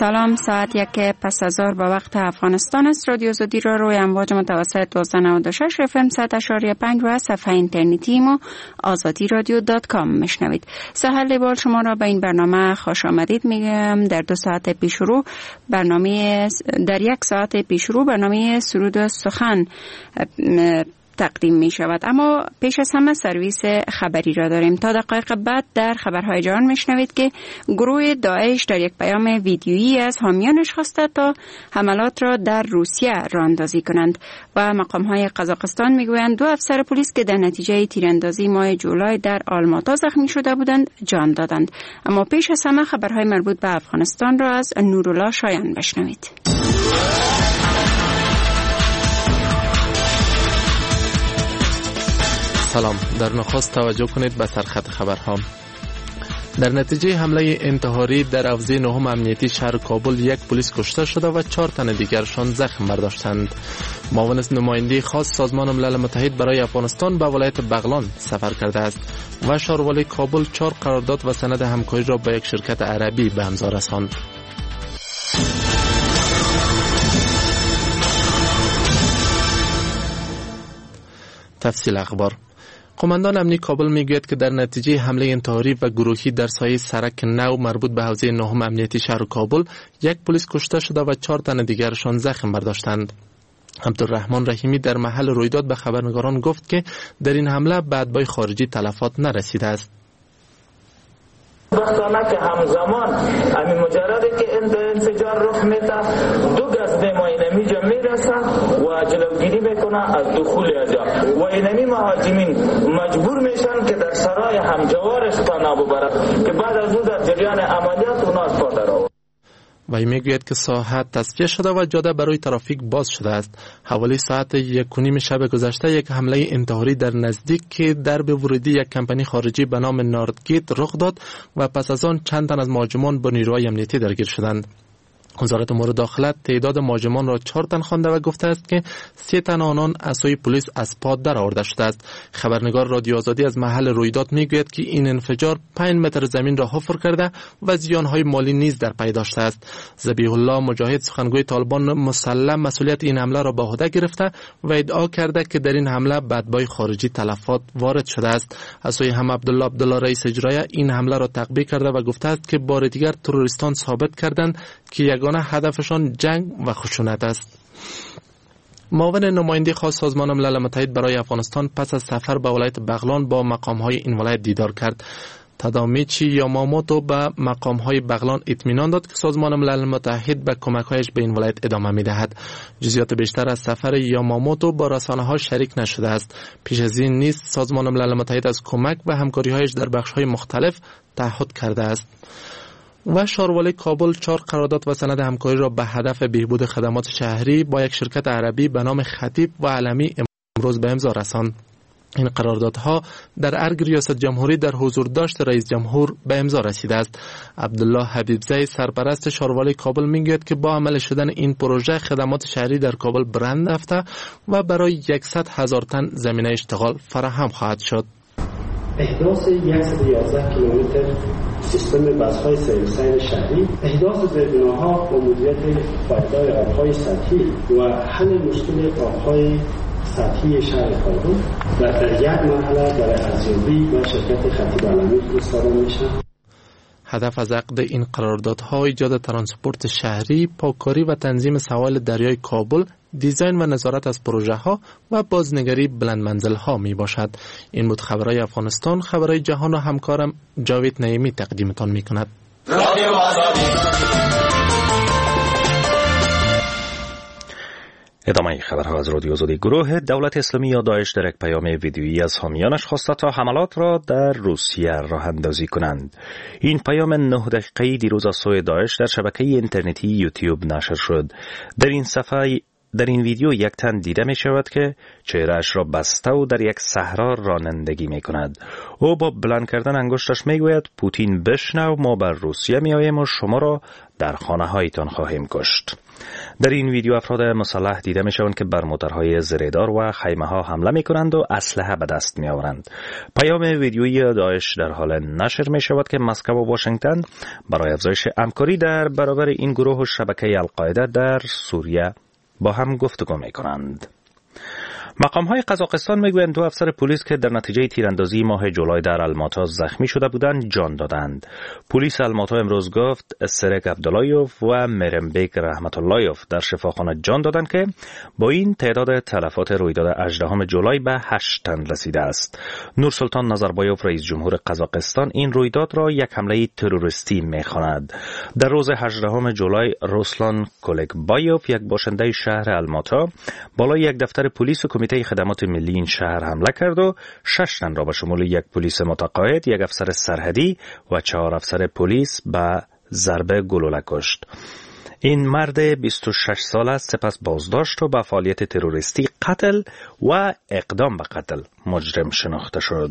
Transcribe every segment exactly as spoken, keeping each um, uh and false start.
سلام، ساعت یک پس از ظهر به وقت افغانستان است. رادیو آزادی را روی امواج متوسط دویست و نود و شش اف ام صد و شش پنج و صفحه اینترنتی ما آزادی رادیو دات کام میشنوید. سحر لیبال شما را به این برنامه خوش آمدید میگم. در دو ساعت پیش رو برنامه در یک ساعت پیش رو برنامه سرود سخن تقدیم می شود، اما پیش از همه سرویس خبری را داریم. تا دقایق بعد در خبرهای جهان می شنوید که گروه داعش در یک پیام ویدیویی از حامیانش خواسته تا حملات را در روسیه راهاندازی کنند و مقام های قزاقستان می گویند دو افسر پلیس که در نتیجه تیراندازی ماه جولای در آلماتا زخمی شده بودند جان دادند. اما پیش از همه خبرهای مربوط به افغانستان را از نورالله شایان بشنوید. سلام، در نخست توجه کنید به سرخط خبرها. در نتیجه حمله انتحاری در حوزه نهم امنیتی شهر کابل یک پلیس کشته شده و چهار تن دیگرشان زخم برداشتند. معاون نماینده خاص سازمان ملل متحد برای افغانستان به ولایت بغلان سفر کرده است و شهرولی کابل چهار قرارداد و سند همکاری را با یک شرکت عربی به امضا رساند. تفصیل اخبار. قماندان امنی کابل میگوید که در نتیجه حمله انتحاری و گروهی در سایه سرک نو مربوط به حوزه نهم امنیتی شهر کابل یک پلیس کشته شده و چهار تن دیگرشان زخم برداشتند. عبدالرحمن رحیمی در محل رویداد به خبرنگاران گفت که در این حمله به اتباع خارجی تلفات نرسیده است. وقتانه که همزمان همین مجرده که انفجار رخ میده دو گز به اینمی جا میرسه و جلوگیری میکنه از دخول ازا و اینمی مهاجمین مجبور میشن که در سرای همجوارش پناه ببرد که بعد از او در جریان عملیات اونا از پا درآورد. و میگوید که ساحه تصفیه شده و جاده برای ترافیک باز شده است. حوالی ساعت یک و نیم شب گذشته یک حمله انتحاری در نزدیک درب ورودی یک کمپانی خارجی به نام ناردگیت رخ داد و پس از آن چند تن از مهاجمان با نیروهای امنیتی درگیر شدند. وزارت امور داخله تعداد مهاجمان را چهار تن خوانده و گفته است که سه تن آنان از سوی پلیس از پا درآورده شده است. خبرنگار رادیو آزادی از محل رویداد میگوید که این انفجار پنج متر زمین را حفر کرده و زیانهای مالی نیز در پی داشته است. ذبیح الله مجاهد سخنگوی طالبان مسلم مسئولیت این حمله را به عهده گرفته و ادعا کرده که در این حمله به اتباع خارجی تلفات وارد شده است. از سوی هم عبدالله عبدالله رئیس اجرایی این حمله را تقبیح کرده و گفته است که بار دیگر تروریستان ثابت کردند که یگانه هدفشان جنگ و خشونت است. معاون نماینده خاص سازمان ملل متحد برای افغانستان پس از سفر به ولایت بغلان با مقام‌های این ولایت دیدار کرد. تادامیچی یاماموتو به مقام‌های بغلان اطمینان داد که سازمان ملل متحد به کمک‌هایش به این ولایت ادامه می‌دهد. جزئیات بیشتر از سفر یاماموتو با رسانه‌ها شریک نشده است. پیش از این نیز سازمان ملل متحد از کمک و همکاری‌هایش در بخش‌های مختلف تعهد کرده است. و شهرولی کابل چهار قرارداد و سند همکاری را به هدف بهبود خدمات شهری با یک شرکت عربی به نام خطیب و علمی امروز به امضا رساند. این قراردادها در ارگ ریاست جمهوری در حضور داشت رئیس جمهور به امضا رسیده است. عبدالله حبیبزی سرپرست شهرولی کابل میگوید که با عمل شدن این پروژه خدمات شهری در کابل برند رفته و برای صد هزار تن زمینه اشتغال فراهم خواهد شد. احداث صد و یازده کیلومتر سیستم بس‌های سرویس‌های شهری، احداث زیربناها و مدیریت پایدار آب‌های سطحی و حل مشکل آب‌های سطحی شهر کابل در یک مرحله برای ارزیابی و شرکت خطیب علمی فرستاده میشه. هدف از عقد این قراردادها ایجاد ترانسپورت شهری، پاککاری و تنظیم سواحل دریای کابل، دیزاین و نظارت از پروژه ها و بازنگری بلند منزل ها می باشد. این بود خبرهای افغانستان. خبرهای جهان و همکارم جاوید نعیمی تقدیمتان می کند. رادیو آزادی. ادامه خبرها از رادیو آزادی. گروه دولت اسلامی یا داعش در یک پیام ویدیویی از حامیانش خواسته تا حملات را در روسیه راه اندازی کنند. این پیام نه دقیقه‌ای دیروز از سوی داعش در شبکه اینترنتی یوتیوب نشر شد. در این صفحه در این ویدیو یک تن دیده می شود که چهرهش را بسته و در یک صحرا رانندگی می کند. او با بلند کردن انگشتش می گوید پوتین بشنو، ما بر روسیه می آییم و شما را در خانه هایتان خواهیم کشت. در این ویدیو افراد مسلح دیده می شوند که بر موترهای زیردار و خیمه ها حمله می کنند و اسلحه به دست می آورند. پیام ویدیویی داعش در حال نشر می شود که مسکو و واشنگتن برای افزایش همکاری در برابر این گروه و شبکه القاعده در سوریه با هم گفتگو می کنند. مقام های قزاقستان میگویند دو افسر پلیس که در نتیجه تیراندازی ماه جولای در الماتا زخمی شده بودند جان دادند. پلیس الماتا امروز گفت سرک عبداللهیوف و مرمبک رحمت اللهیوف در شفاخانه جان دادند که با این تعداد تلفات رویداد هجدهم جولای به هشت تن رسیده است. نورسلطان نظربایوف رئیس جمهور قزاقستان این رویداد را یک حمله تروریستی میخواند. در روز هجدهم جولای روسلان کولکبایوف یک باشنده شهر الماتا بالای یک دفتر پلیس و کمیته خدمات ملی این شهر حمله کرد و شش تن را به شمول یک پلیس متقاعد، یک افسر سرحدی و چهار افسر پلیس به ضربه گلوله کشت. این مرد بیست و شش ساله است، سپس بازداشت و به فعالیت تروریستی، قتل و اقدام به قتل مجرم شناخته شد.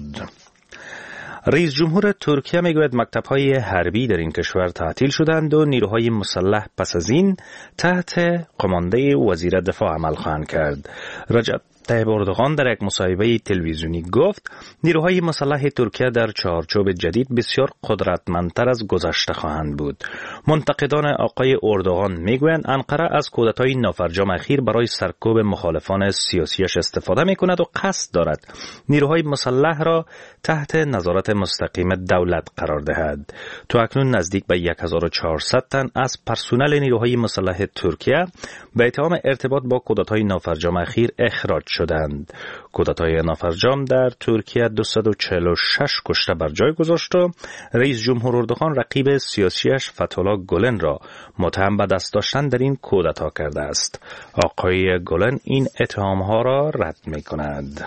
رئیس جمهور ترکیه میگوید مکتب‌های حربی در این کشور تعطیل شدند و نیروهای مسلح پس از این تحت قمانده وزیر دفاع عمل خواهند کرد. رجب طیب اردوغان در یک مصاحبه تلویزیونی گفت نیروهای مسلح ترکیه در چارچوب جدید بسیار قدرتمندتر از گذشته خواهند بود. منتقدان آقای اردوغان میگویند انقره از کودتای نافرجام اخیر برای سرکوب مخالفان سیاسیش استفاده میکند و قصد دارد نیروهای مسلح را تحت نظارت مستقیم دولت قرار دهد. تا اکنون نزدیک به هزار و چهارصد تن از پرسنل نیروهای مسلح ترکیه به اتهام ارتباط با کودتای نافرجام اخیر اخراج شدند. کودتای نافرجام در ترکیه دویست و چهل و شش کشته بر جای گذاشت و رئیس جمهور اردوغان رقیب سیاسیش فتح‌الله گولن را متهم به دست داشتن در این کودتا کرده است. آقای گولن این اتهام‌ها را رد می‌کند.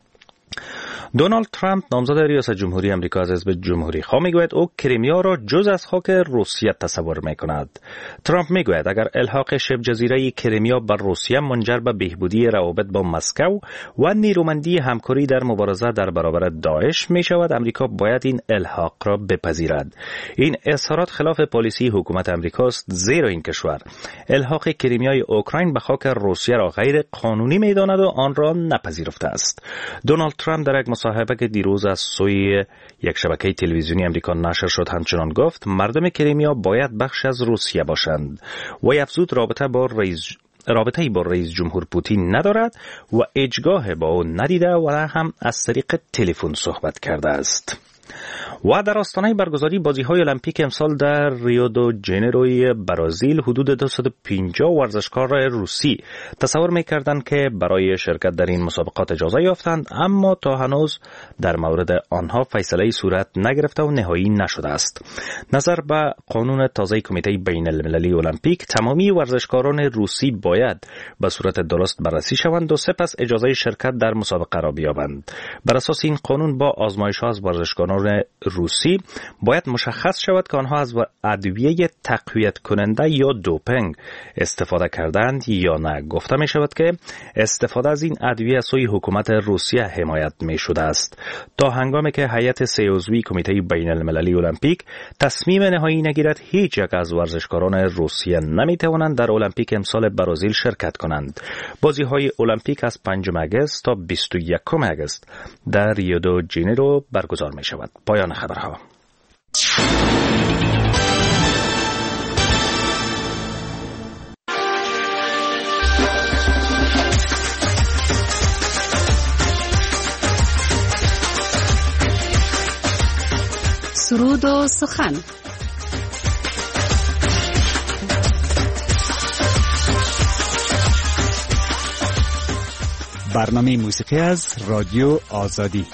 دونالد ترامپ نامزد ریاست جمهوری آمریکا از حزب جمهوری خواه میگوید او کریمیا را جز از خاک روسیه تصور میکند. ترامپ میگوید اگر الحاق شبه جزیره کریمیا بر روسیه منجر به بهبودی روابط با مسکو و نیرومندی همکاری در مبارزه در برابر داعش میشود، آمریکا باید این الحاق را بپذیرد. این اظهارات خلاف پالیسی حکومت آمریکاست، زیرا این کشور الحاق کریمیای اوکراین به خاک روسیه را غیر قانونی میداند و آن را نپذیرفته است. دونالد ترامپ در یک مصاحبه که دیروز از سوی یک شبکه تلویزیونی آمریکا نشر شد همچنان گفت مردم کریمیا باید بخش از روسیه باشند و افزود رابطه با رئیس رابطه‌ای با رئیس جمهور پوتین ندارد و هیچگاه با او ندیده و هم از طریق تلفن صحبت کرده است. و در آستانه برگزاری بازی‌های المپیک امسال در ریو دو ژانیروی برزیل حدود دویست و پنجاه ورزشکار روسی تصور می‌کردند که برای شرکت در این مسابقات اجازه یافتند، اما تا هنوز در مورد آنها فیصله صورت نگرفته و نهایی نشده است. نظر به قانون تازه کمیته بین المللی المپیک، تمامی ورزشکاران روسی باید به صورت درست بررسی شوند و سپس اجازه شرکت در مسابقه را بیابند. بر اساس این قانون با آزمایش‌ها از ورزشکاران روسی باید مشخص شود که آنها از ادویه تقویت کننده یا دوپینگ استفاده کردند یا نه. گفته می شود که استفاده از این ادویه از سوی حکومت روسیه حمایت می شده است. تا هنگامی که هیئت سه عضوی کمیته بین المللی المپیک تصمیم نهایی نگیرد، هیچ یک از ورزشکاران روسیه نمی توانند در المپیک امسال برزیل شرکت کنند. بازی های المپیک از پنجم آگوست تا بیست و یکم آگوست در ریو دو ژانیرو برگزار می شود. پایان خبرها. سرود و سخن. برنامه موسیقی از رادیو آزادی.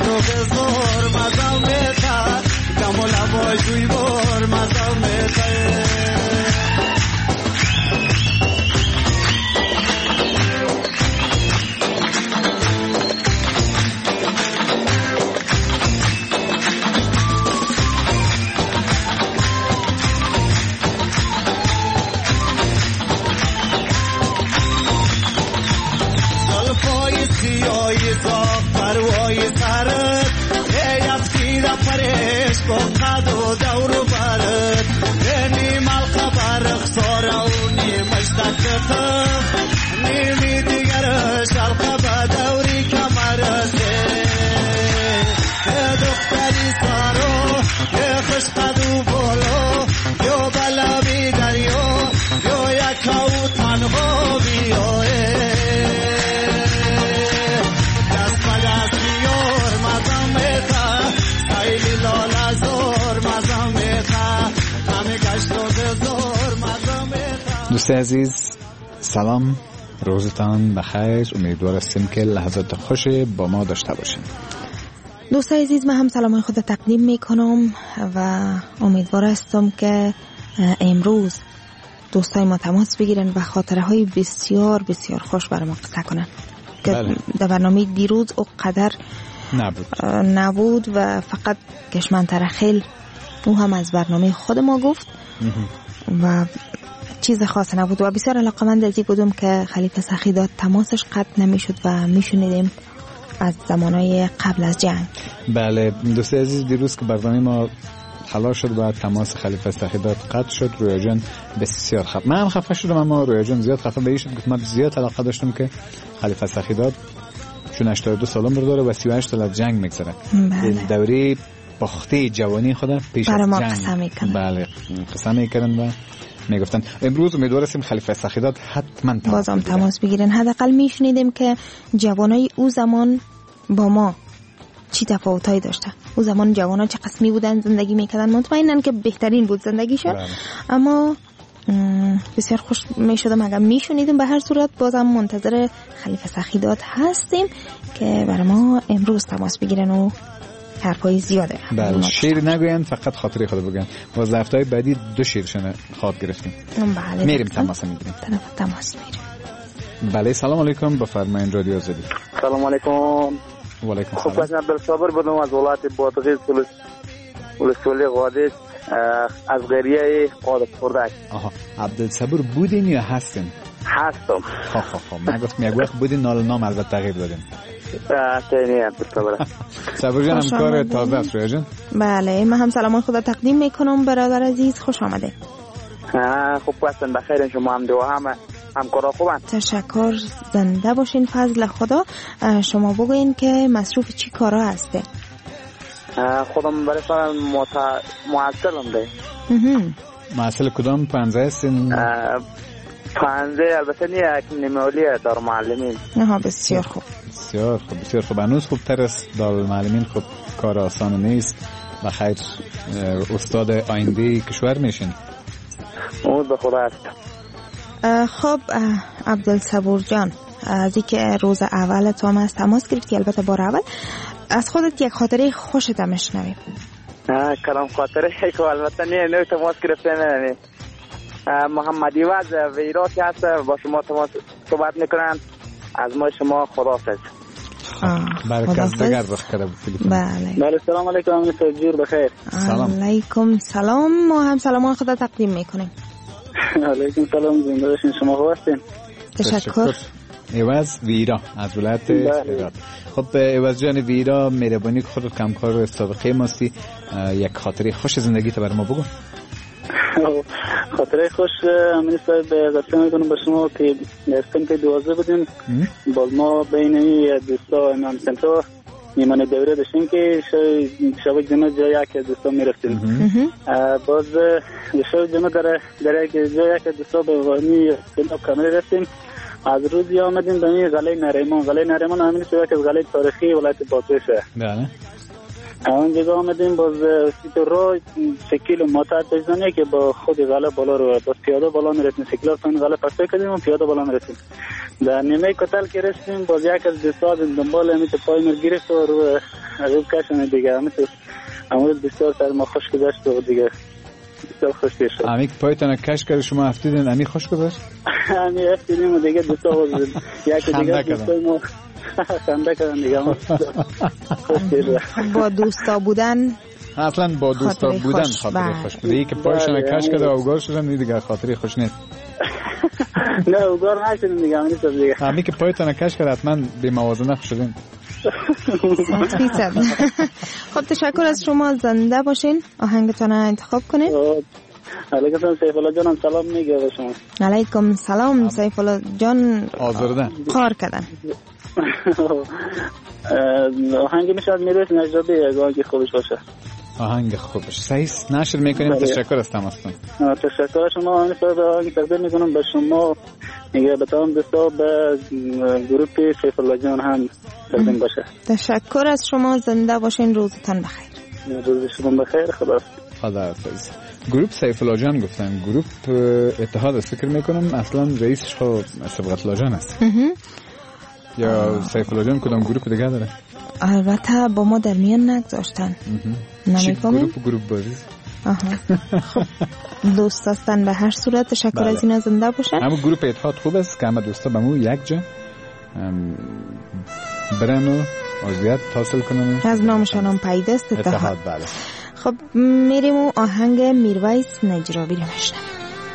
و بزار مزام میتا دم و لبای جوی بار مزام میتا پروای سرت ای افسیده پریش با قد و دور و برت نیم القبر اخصار و نیمش دکتف نیمی دیگرش القبر دوری کمرسه دختری سارو خوش قد و بولو یو بلبی دریا یو یکاو تنها بیاه دوست عزیز سلام، روزتان بخیر. امیدوار هستیم که لحظات خوش با ما داشته باشیم. دوست عزیز، من هم سلام خود تقدیم میکنم و امیدوار هستم که امروز دوستای ما تماس بگیرن و خاطره های بسیار بسیار خوش برای ما قصه کنن که بله. در برنامه دیروز او قدر نبود نبود و فقط کشمن ترخیل او هم از برنامه خود ما گفت و چیز خاص نبود و بسیار علاقمند از این بودم که خلیفه سخیدات تماسش قطع نمیشد و میشنیدیم از زمانهای قبل از جنگ. بله دوست عزیز، دیروز که برنامه ما خلاص شد و تماس خلیفه سخیدات قطع شد، رویا جان بسیار خفه، من هم خفه شدم، اما رویا جان زیاد خفه به این شد که من زیاد علاقه داشتم که خلیفه سخیدات چون هشتاد و دو سال عمر داره و سی و هشت سال از جنگ میگذره. بله. دوره باخته جوانی خود پیش از جنگ قسم میکنن. بله قسم میکنن و میگفتن. امروز امیدوار هستیم خلیفه سخیدات حتما تماس بازم تماس بگیرن. حداقل میشنیدیم که جوانای او زمان با ما چی تفاوتایی داشته. او زمان جوانا چه قسمی بودن، زندگی میکردن، مطمئنن که بهترین بود زندگیشون. بله. اما بسیار خوش میشدم اگر میشنیدیم. به هر صورت بازم منتظر خلیفه سخیدات هستیم که برای ما امروز تماس بگیرن و حرفای زیاده. بله شعر نگوین، فقط خاطره خود بگن. باز هفته‌های بعدی دو شعرشون خواد گرفتیم. بله میریم تماس میگیریم. طرف تماس میریم. بله سلام علیکم، بفرمایید رادیو آزادی. سلام علیکم. و علیکم سلام. خب عبدالصبر بودم از ولایت بادغیس ولسوالی قادس از قریه قادس خردک. آها عبدالصبر بودین یا هستین؟ هستم. خب خب خب من گفتم یک وقت بودین، نال نام البته تغییر دادین. تینی عبدالصبر. صبر جان هم کار تازه است رویا جان. بله من هم سلام خدا تقدیم میکنم برادر عزیز، خوش آمده. خوب هستن، بخیر، شما هم دو همه همکارا خوبن؟ تشکر، زنده باشین، فضل خدا. شما بگوین که مصروف چی کارا هسته؟ خودم برای سال معسلم ده. معسل کدام پنزه هستین؟ پنزه البته نیه یک نیمولیه دار معلمین. نه بسیار خوب بسیار خوب بسیار خوب. هنوز خوبتر است دار معلمین. خب کار آسان نیست و خیر استاد آینده کشور میشین. امید به خدا است. خب عبدالصبور جان، از اینکه روز اول تو هم از تماس گرفتی، البته بار اول از خودت یک خاطره خوشت هم شنویم. کلام خاطره که البته نه نه تماس گرفته نه محمدی وز ویرا که هست با شما تماس صحبت میکنن. از ما شما خداحافظ. برکت دگر بخیر. بله بله سلام علیکم. امیر جور بخیر. سلام علیکم. سلام. ما هم سلام خدا تقدیم میکنیم. علیکم سلام، زنده باشین، شما خوب هستین؟ تشکر. ایواز ویرا از ولایت هرات. خب ایواز جان ویرا، مهربانی که خودت کمکار و سابقه ماستی، یک خاطره خوش زندگی تو برای ما بگو. خاطره خوش امین صاحب قسم میکنم به شما که در سمت دوازده بودیم. باز ما بین دوستا امام سنتو میمانه دوره داشتیم که شب جمعه جای یک دوستا میرفتیم. باز شب جمعه در در یک جای یک دوستا به وانی سنتو کامل رفتیم. از روزی آمدیم به این قلعه نریمان. قلعه نریمان همین سوی که قلعه تاریخی ولایت بادغیسه. بله. اونجا آمدیم باز سیت رو سکیل ماتحد داشتنه که با خود قلعه بالا رو باز پیاده بالا میرسیم. سکیلار پایین قلعه پسته کردیم و پیاده بالا میرسیم. در نیمه کتل که رسیدیم باز یک از دوستان دنبال همی تو پای مر گرفت و رو روب کشم دیگه همی تو امروز بسیار سر ما خوش گذشت و دیگه بسیار خوش شد. همی که پایتان کش کرد شما افتیدین همی خوش گذشت؟ همی افتیدیم و دیگه دوستا باز یک دیگه دوستای ما خنده کردن دیگه خوش شد. با دوستا بودن اصلا با دوستا بودن خاطری خوش بوده. یکی پایشان کش کرده و اوگار شدن دیگه خاطری خوش نیست. نه اوگار نشدن دیگه همی تو دیگه همی که پایتان کش کرد حتما بی موازنه شدین. خب تشکر از شما، زنده باشین، آهنگتان انتخاب کنین. علیکم سیف الله جانم سلام میگه به شما. علیکم سلام سیف الله جان. آزردن قار کردن. آهنگ میشه از میرویس نجابی اگه آهنگ خوبش باشه. آهنگ خوبش صحیح نشر میکنیم. تشکر از تماستون. تشکر از شما. آهنگ آهنگ تقدیم میکنم به شما میگه به تمام دوستا به گروه سیف الله جان هم تقدیم باشه. تشکر از شما، زنده باشین، روزتان بخیر. روز شما بخیر. خدا خداحافظ. گروه سیف الله جان گفتن گروه اتحاد است فکر میکنم اصلا رئیسش خود سبقت الله جان است یا سیف الله جان کدام گروه دیگه داره؟ البته با ما در میان نگذاشتن. نمی‌فهمم گروه گروه بازی. آها خب دوست هستن به هر صورت. تشکر از این زنده باشن. اما گروه اتحاد خوب است که همه دوستا به مو یک جا برن و عضویت حاصل کنن. از نامشان هم پیدا است اتحاد. اتحاد بله. خب میریم و آهنگ میرویس نجابی رو میشنویم.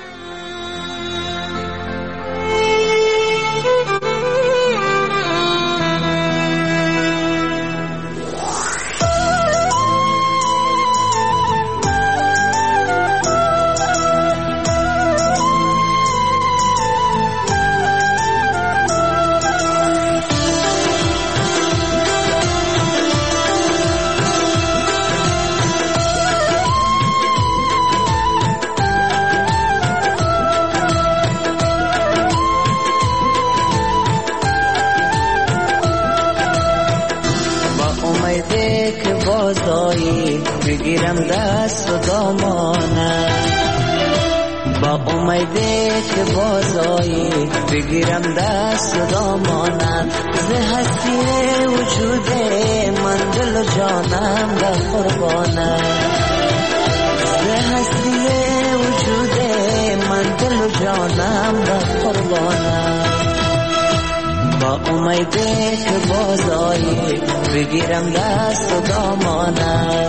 بگیرم دست و دامانه با امیده که بازایی بگیرم دست و دامانه ز هستی وجود من دل و جانم به قربانه ز هستی وجود من دل و جانم به قربانه با امیده که بازایی بگیرم دست و دامانه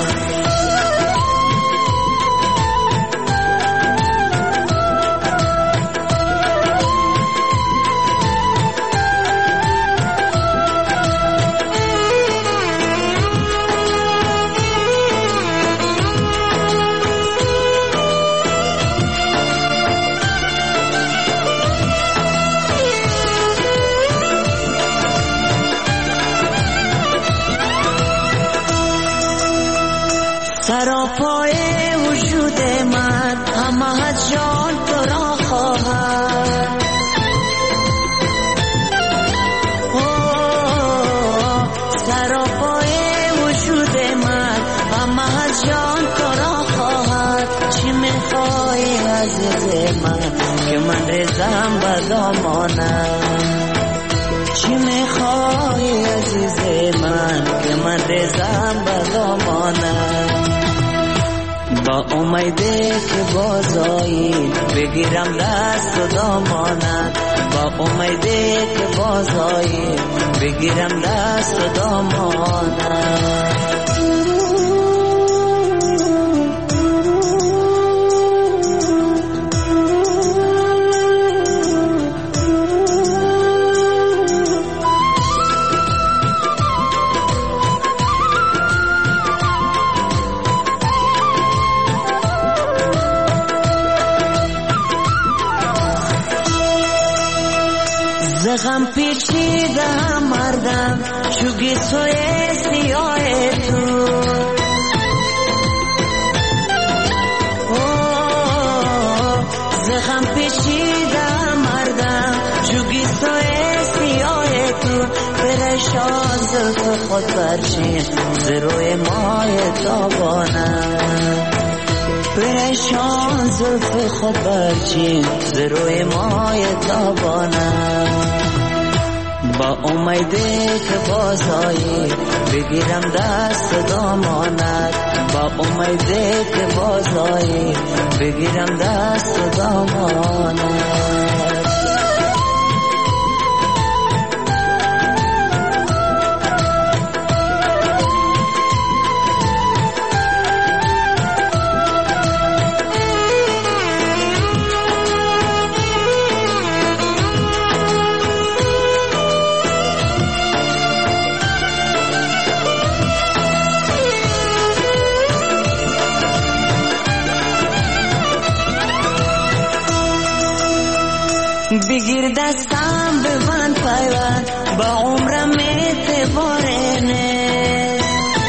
سراپای وجود من همه از جان تو را خواهد سراپای وجود من همه از جان تو را خواهد چی میخوای عزیز من که من رزم به دامانم چی میخوای عزیز من که من رزم به دامانم با امیده که بازایی بگیرم دست و دامانم با امیده که بازایی بگیرم دست و دامانم غم پیچیده مردم چوگی سوی سیاه تو زغم پیچیده مردم چوگی سوی سیاه تو پرشان زلف خود برچین زروی ماه تابانم پریشان زلف خود برچین ز روی مای تابانت با امیده که بازایی بگیرم دست دامانت با امیده که بازایی بگیرم دست دامانت بگیر دستم ببند پیوند با عمرم اعتباره نه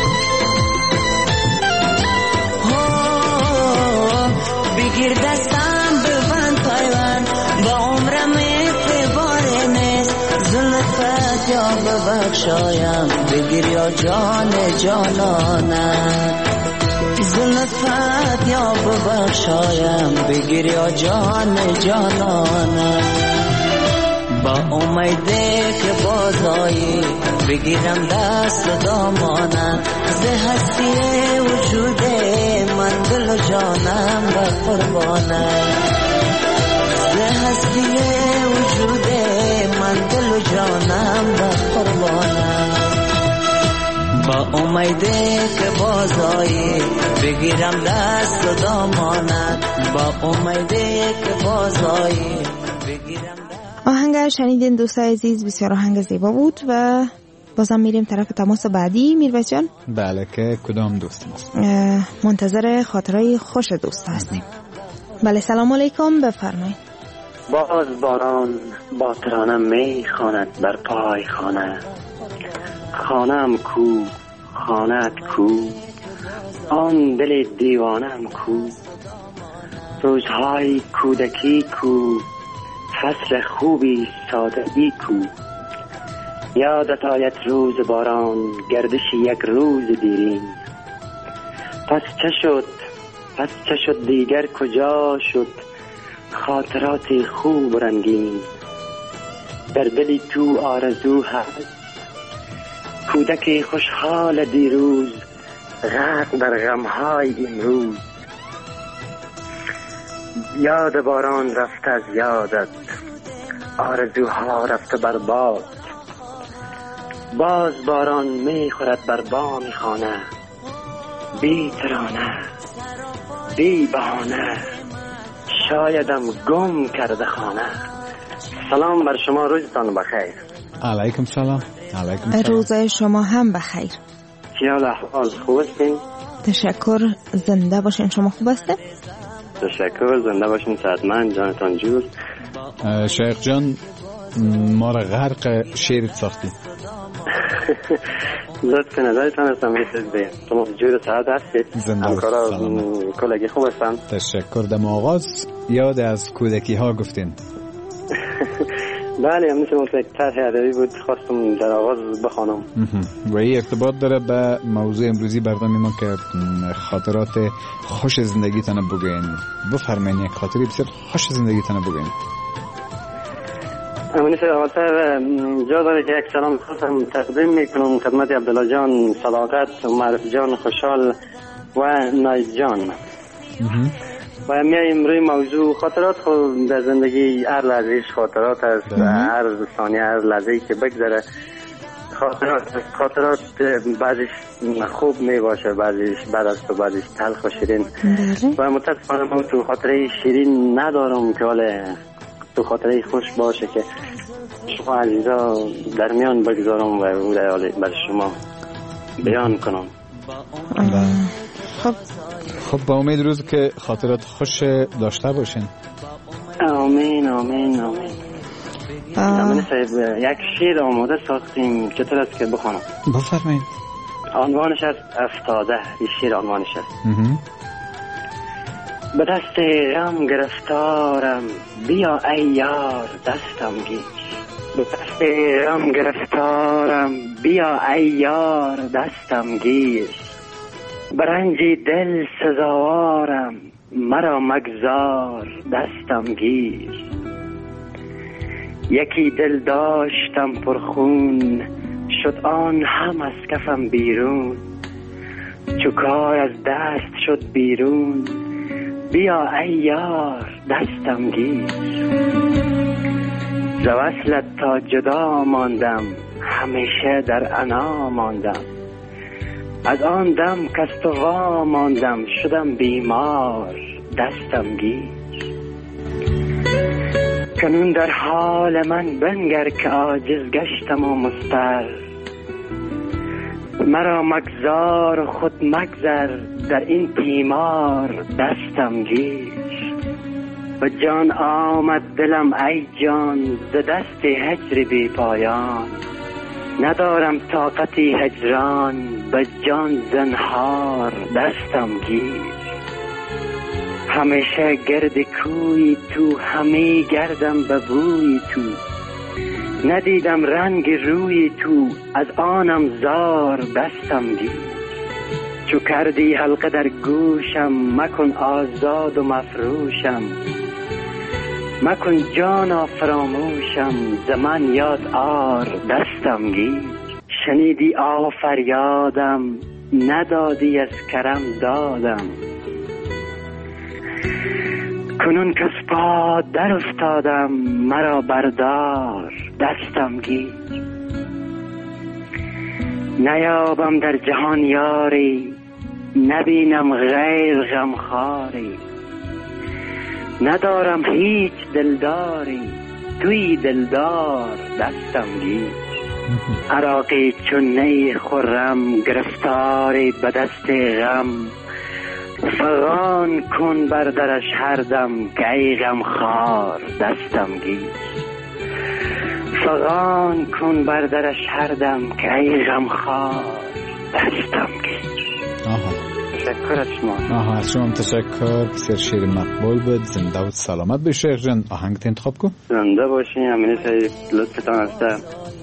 بگیر دستم ببند پیوند با عمرم اعتباره نه زلفت یا ببخشایم بگیر یا جان جانانت زلفت یا ببخشایم بگیر یا جان جانانم با امیده که بازایی بگیرم دست دامانم ز هستی وجود من دل و جانم به قربانم ز هستی وجود من دل و جانم به قربانم با امیده که بازایی بگیرم دست دامانت با امیده که بازایی بگیرم دست. آهنگ شنیدین دوستای عزیز بسیار آهنگ زیبا بود و بازم میریم طرف تماس بعدی. میرویس جان بله که کدام دوست هست؟ منتظر خاطرهای خوش دوست هستیم. بله سلام علیکم بفرمایید. باز باران با ترانم می خواند بر پای خانه خانم کو خانت کو آن دل دیوانم کو روزهای کودکی کو فصل خوبی سادگی کو یادت آید روز باران گردش یک روز دیرین پس چه شد پس چه شد دیگر کجا شد خاطرات خوب رنگین در دلی تو آرزو هست کودک خوشحال دیروز غرق در غمهای امروز یاد باران رفت از یادت آرزوها رفته برباد باز باران میخورد بر بام خانه بی ترانه بی بهانه شایدم گم کرده خانه. سلام بر شما، روزتان بخیر. علیکم سلام. علیکم سلام. روزای شما هم بخیر. چیال احوال خوب هستین؟ تشکر، زنده باشین. شما خوب هستین؟ تشکر، زنده باشین. صحتمند، جانتان جور. شیخ جان ما را غرق شعرت ساختی. لطف نظرتان هستم. به شما جور ساعت هستید. زنده باشین. کلگی خوب هستم. تشکر. دم آغاز یاد از کودکی ها گفتین. بله، مثل اون طرح ادبی بود خواستم در آغاز بخوانم و این ارتباط داره به موضوع امروزی برنامه ما که خاطرات خوش زندگیتان بگوین. بفرمایید یک خاطری بسیار خوش زندگیتان بگوین. امانی سر اولتر جا داره که یک سلام خواستم تقدیم میکنم خدمت عبدالله جان صداقت و معرف جان خوشحال و نایب جان و میاییم روی موضوع خاطرات. خود در زندگی هر لحظهش خاطرات است، هر ثانیه هر لحظه‌ای که بگذره خاطرات خاطرات بعضیش خوب می باشه، بعضیش بد است و بعضیش تلخ و شیرین. و متاسفانه من تو خاطره شیرین ندارم که حالا تو خاطره خوش باشه که شما عزیزا در میان بگذارم و او برای شما بیان کنم. خب خب با امید روز که خاطرات خوش داشته باشین. آمین آمین آمین. آمین صاحب، یک شعر آماده ساختیم، چطور است که بخونم؟ بفرمایید. عنوانش است افتاده. این شعر عنوانش است به دست غم گرفتارم بیا ای یار دستم گیر. به دست غم گرفتارم بیا ای یار دستم گیر. برنج دل سزاوارم مرا مگذار دستم گیر. یکی دل داشتم پرخون شد آن هم از کفم بیرون. چو کار از دست شد بیرون بیا ای یار دستم گیر. ز وصلت تا جدا ماندم همیشه در عنا ماندم. از آن دم کز تو وا ماندم شدم بیمار دستم گیر. کنون در حال من بنگر که عاجز گشتم و مضطر. مرا مگذار و خود مگذر در این تیمار دستم گیر. و جان آمد دلم ای جان ز دست هجر بی پایان. ندارم طاقتی هجران به جان زنهار دستم گیر. همیشه گرد کوی تو همی گردم به بوی تو. ندیدم رنگ روی تو از آنم زار دستم گیر. چو کردی حلقه در گوشم مکن آزاد و مفروشم. مکن جانا فراموشم ز من یاد آر دستم گیر. شنیدی آه فریادم ندادی از کرم دادم. کنون کز پا در افتادم مرا بردار دستم گیر. نیابم در جهان یاری نبینم غیر غمخواری. ندارم هیچ دلداری توی دلدار دستم گیر. عراقی چون نی خرم گرفتاری به دست غم. فغان کن بر درش هر دم که ای غم خار دستم گیر. فغان کن بر درش هر دم که ای غم خار دستم گیر. آها تشکر از شما. آها از شما تشکر. بسیار شیر مقبول بود. زنده و سلامت بشه. جان آهنگت انتخاب کن. زنده باشین. امینه سایی لطفتان هسته.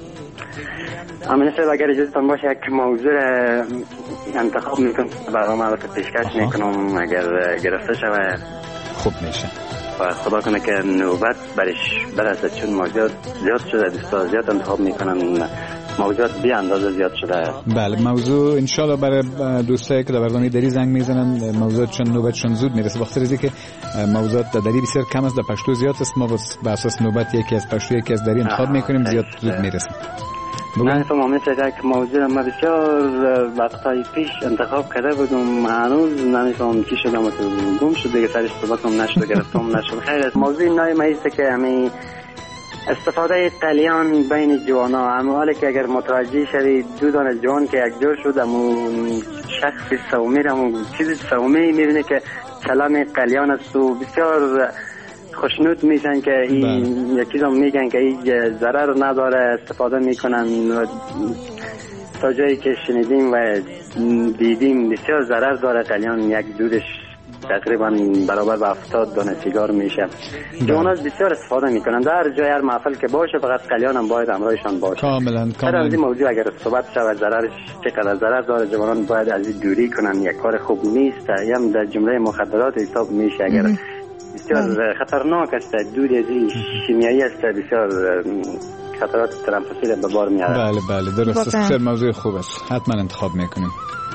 امینه سایی اگر اجازتان باشه یک موضوع انتخاب میکنم برای من البته پیشکش میکنم اگر گرفته شود خوب میشه و خدا کنه که نوبت برش برسه چون موضوعات زیاد شده. دوستا زیاد انتخاب میکنن موضوعات بی اندازه زیاد شده. بله موضوع انشالله برای دوستایی که در برنامه دری زنگ میزنن موضوعات چون نوبتشون زود میرسه. بخاطر از اینکه موضوعات در دری بسیار کم است در پشتو زیاد است. ما به اساس نوبت یکی از پشتو یکی از دری انتخاب میکنیم زیاد زود میرسه. من فهمم مثل یک موضوع ما بسیار وقتای پیش انتخاب کرده بودم هنوز نمیفهمم چی شدم و گم شد دیگه سرش صحبتم نشد گرفتم نشد. خیر موضوع نای ما ایسته که همین استفاده قلیان بین جوانا. اما حالی که اگر متوجه شوید دو دانه جوان که یک جور شد اما شخص سومی اما چیز سومی میبینه که کلام قلیان است و بسیار خوشنود میشن که این یک چیزا میگن که این ضرر نداره استفاده میکنن و تا جایی که شنیدیم و دیدیم بسیار ضرر داره قلیان. یک دودش تقریبا برابر به هفتاد دانه سیگار میشه. جوانان بسیار استفاده میکنن در جای هر محفل که باشه فقط قلیان هم باید همراهشان باشه. کاملا کاملا. از این موضوع اگر صحبت شود ضررش چقدر ضرر داره جوانان باید از این دوری کنن. یک کار خوب نیست. هم در جمله مخدرات حساب میشه. اگر بسیار خطرناک است دود از این شیمیایی است بسیار خطرات تنفسی را به بار میاره. بله بله درست است. بسیار موضوع خوب است. حتما انتخاب میکنیم.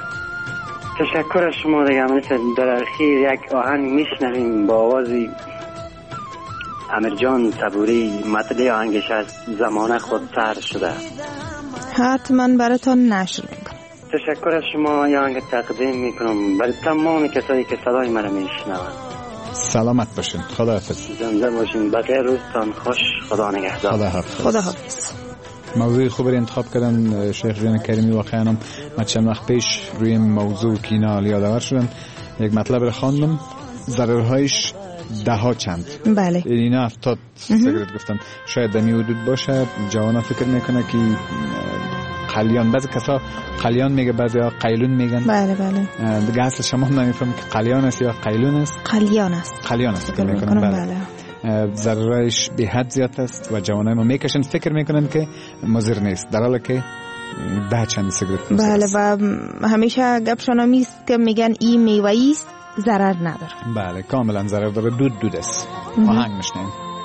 تشکر از شما دیگه. مثل در اخیر یک آهنگ میشنویم با آوازی امیرجان صبوری. مطلع آهنگش از زمانه خود سر شده. حتما براتون نشر میکنم. تشکر از شما. یه آهنگ تقدیم میکنم برای تمام کسایی که صدای من میشنوند. سلامت باشین. خدا حافظ. زنده باشین. بقیه روزتان خوش. خدا نگهدار. خدا حافظ. خدا حافظ. موضوع خوبی انتخاب کردن شیخ جان کریمی. واقعا هم من چند وقت پیش روی موضوع کینا یادآور شدم. یک مطلب رو خواندم ضررهایش ده ها چند. بله اینا هفتاد سیگرت گفتن. شاید دمی حدود باشه. جوانا فکر میکنه که قلیان بعضی کسا قلیان میگه بعضی ها قیلون میگن. بله بله دیگه اصل شما هم نمیفهم که قلیان است یا قیلون است. قلیان است. قلیان است فکر میکنم. بله, بله. ضررش به حد زیاد است و جوانای ما میکشن فکر میکنن که مضر نیست در حالی که ده چندی سیگرت. بله و همیشه گپشان همیست که میگن این میوه‌ای است ضرر نداره. بله کاملا ضرر داره. دود دود است. آهنگ میشنیم.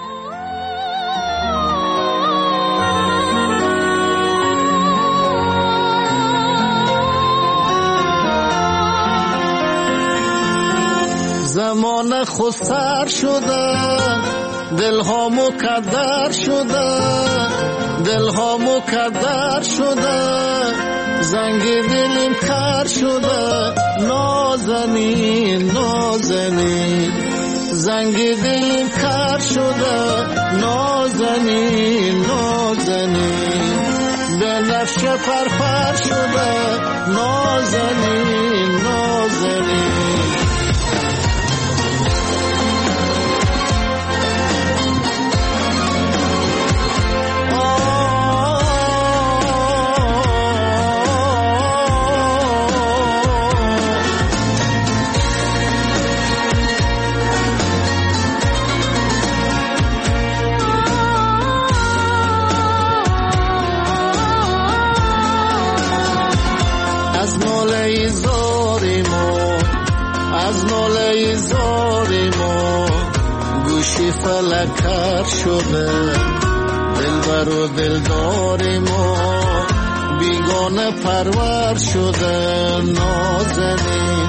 زمان خود سر شده دل ها مکدر شده دل ها مکدر شده زنگ دلیم کر شده نازنین نازنین زنگ دلیم کر شده نازنین نازنین به نفش پرپر شده نازنین نازنین فلکر شده دلبر و دلدار ما بیگانه پرور شده نازنین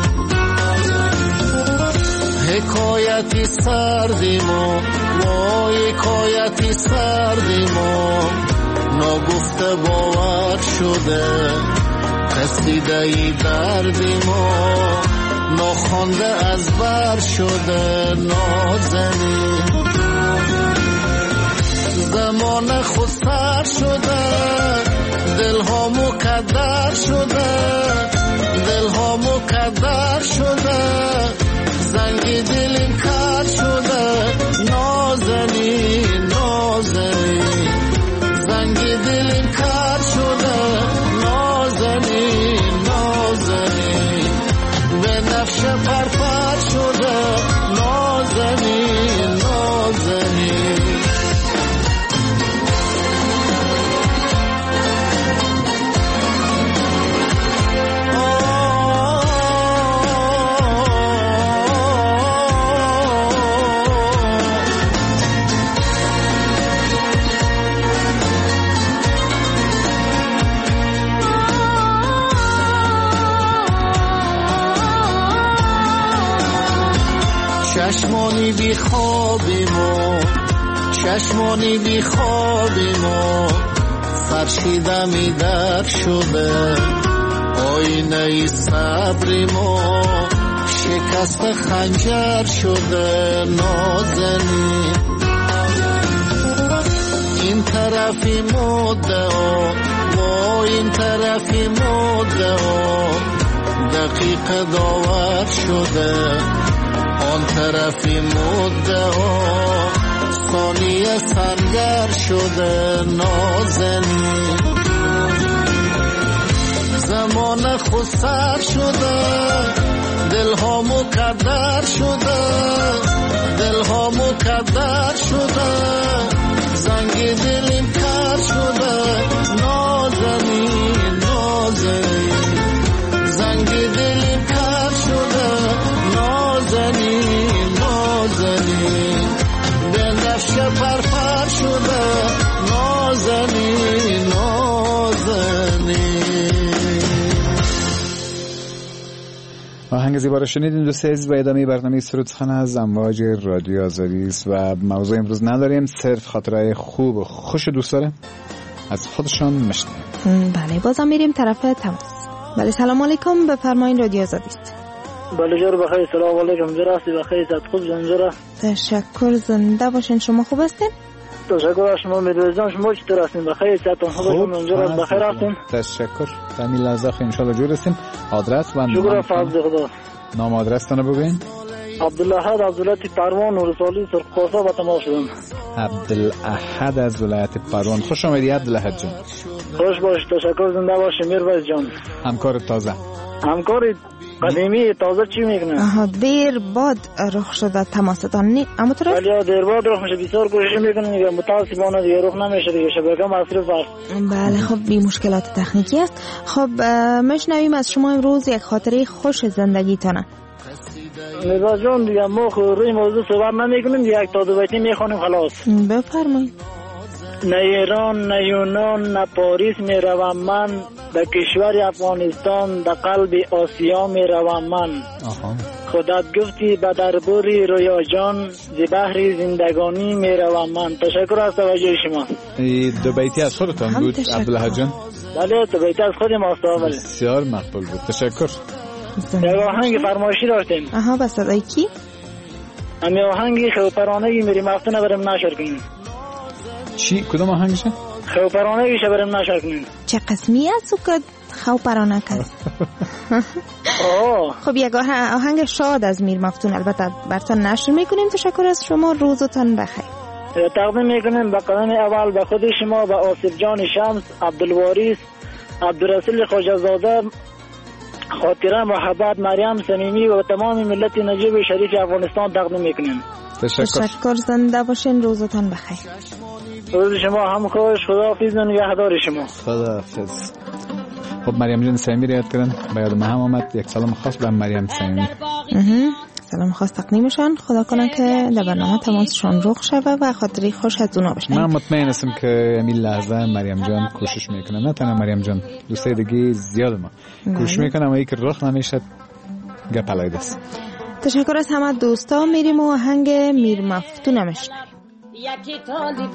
حکایتی سردی ما وای حکایتی سردی ما ناگفته باور شده رسیده ای دردی ما ناخوانده از بر شده نازنین زمان خود سر شده دل ها مکدر شده دل ها مکدر شده زنگ دلیم کر شده نازنین نازنین زنگ دلیم کر شده نازنین نازنین به نفش پرپر شده نازنین نازنین چشمانی بی خوابیم و چشمانی بی خوابیم و فرشیده می در شده آینه ای صبریم و شکست خنجر شده نازنین این طرفی مدعا و این طرفی مدعا دقیق داور شده آن طرفی مدعا ثانیه سنگر شده نازنین زمان خود سر شده دل ها مکدر شده دل ها مکدر شده زنگ دلیم کر شده نازنین نازنین زنگ دلیم کر شده نازنین نازنین به نفش پرپر شده نازنین نازنین. آهنگ زیبا را شنیدیم دوستان عزیز. با ادامه برنامه سرودخانه از امواج رادیو آزادی است و موضوع امروز نداریم، صرف خاطرهای خوب و خوش دوستان از خودشان میشنویم. بله بازم میریم طرف تماس. بله سلام علیکم، بفرمایید رادیو آزادی است. بله جور بخیر، سلام علیکم، جراستی بخیر، زد خوب زنجوره. تشکر، زنده باشین. شما خوب هستین؟ تشکر از شما میدوزم. شما چطور هستین؟ بخیر، زدتون خوب زنجوره، بخیر هستین؟ تشکر، تمی لحظه ان شاء الله جور هستین. آدرس و شکر فضل خدا. نام آدرس تنو بگین. عبدالاحد از ولایت پروان و رسالی سرخپاسا و تماس شدم. عبدالاحد از ولایت پروان. خوش آمدید عبدالاحد جان. خوش باش، تشکر، زنده باشی میرویس جان. همکار تازه. همکار قدیمی تازه چی میکنه؟ آها دیر بعد رخ شده تماستان نی اما طرف؟ ولی دیر بعد رخ میشه بسیار کوشش میکنه دیگه متاسفانه دیگه رخ نمیشه دیگه شبکه مصرف است. بله خب بی مشکلات تکنیکی است. خب مشنویم از شما امروز یک خاطره خوش زندگیتانه. میرزا جان دیگه ما روی موضوع صحبت نمیکنیم یک تا دو بیتی میخوانیم خلاص. بفرمایید. نه ایران نه یونان نه پاریس می روم من در کشور افغانستان در قلب آسیا می روم من. خودت گفتی به درباری رویا جان ز بحر زندگانی می روم من. تشکر از توجه شما. دو بیتی از خودتان بود عبدالله جان؟ بله دو بیتی از خود ما است. بسیار مقبول بود. تشکر. یک آهنگ فرمایشی داشتیم. آها به صدای کی؟ امی آهنگی خوپرانگی میری مفتونه بریم نشر کنیم. چی؟ کدام آهنگشه؟ خوپرانگیش بریم نشر کنیم. چه قسمی است که خوپرانگ است؟ خب یک آهنگ شاد از میر مفتون البته برتان نشر میکنیم. تشکر از شما. روزتان بخیر. تقدیم میکنیم به قدم اول به خود شما، به آصف جان شمس، عبدالواریس، عبدالرسول خواجه‌زاده، خاطره محبت مریم صمیمی و تمام ملت نجیب شریف افغانستان تقدیم میکنیم. تشکر. تشکر. زنده باشین. روزتان بخیر. روز شما هم خوش. خداحافظ و نگهدار شما. خداحافظ. خب مریم جان صمیمی رو یاد کردن. به یاد من هم آمد یک سلام خاص به مریم صمیمی. سلام خاص تقدیمشان. خدا کنه که در برنامه تماسشان رخ شوه و خاطری خوش از اونا بشنیم. من مطمئن هستم که همین لحظه مریم جان کوشش میکنه. نه تنها مریم جان، دوستای دیگه زیاد ما کوشش میکنم و یک رخ نمیشه گپ علای دست. تشکر از همه دوستا. میریم و آهنگ میر مفتون میشنویم. یکی طالب